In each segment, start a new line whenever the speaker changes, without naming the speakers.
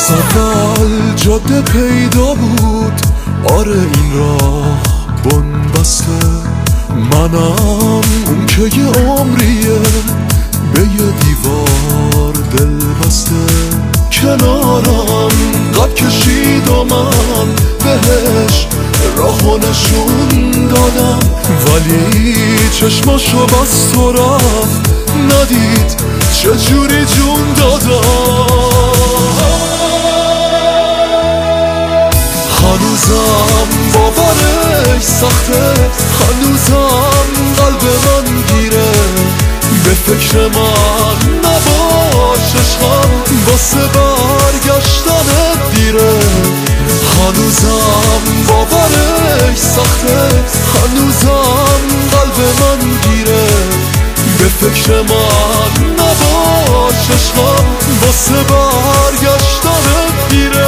از اول جاده پیدا بود، آره این راه بنبسته. منم اون که یه عمریه به یه دیوار دل بسته. کنارم قد کشید و من بهش راهو نشون دادم، ولی چشماشو بست و رفت، ندید چجوری جون دادم. هنوزم باورش سخته، هنوزم قلب من گیره، به فکر من نباش عشقم، واسه برگشتنت دیره. هنوزم باورش سخته، هنوزم قلب من گیره، به فکر من نباش عشقم، واسه برگشتنت دیره.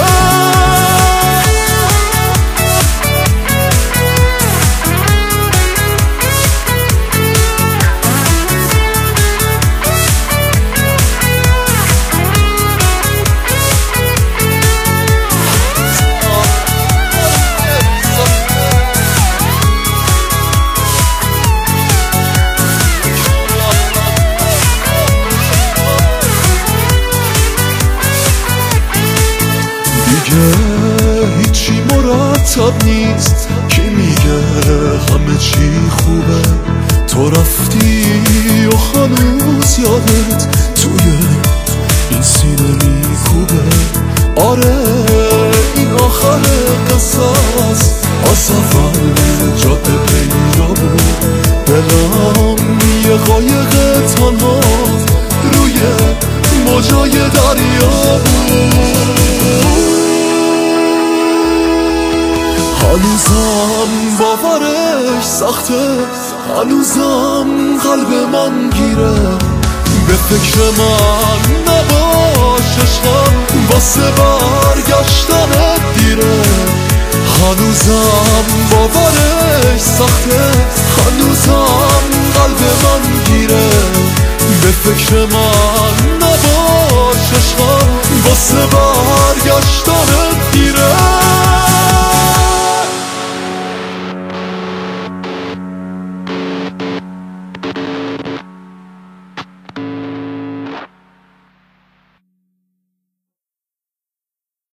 هیچی مرتب نیست، کی میگه همه چی خوبه؟ تو رفتی و هنوز یادت توی این سینه میکوبه. آره این آخر قصه است، از اول جاده پیدا بود. دلم یه قایق تنها روی موجای دریا بود. هنوزم باورش سخته، هنوزم قلب من گیره، به فکر من نباش عشقم، واسه برگشتنت دیره. هنوزم باورش سخته، هنوزم قلب من گیره، به فکر من نباش عشقم، واسه برگشتنت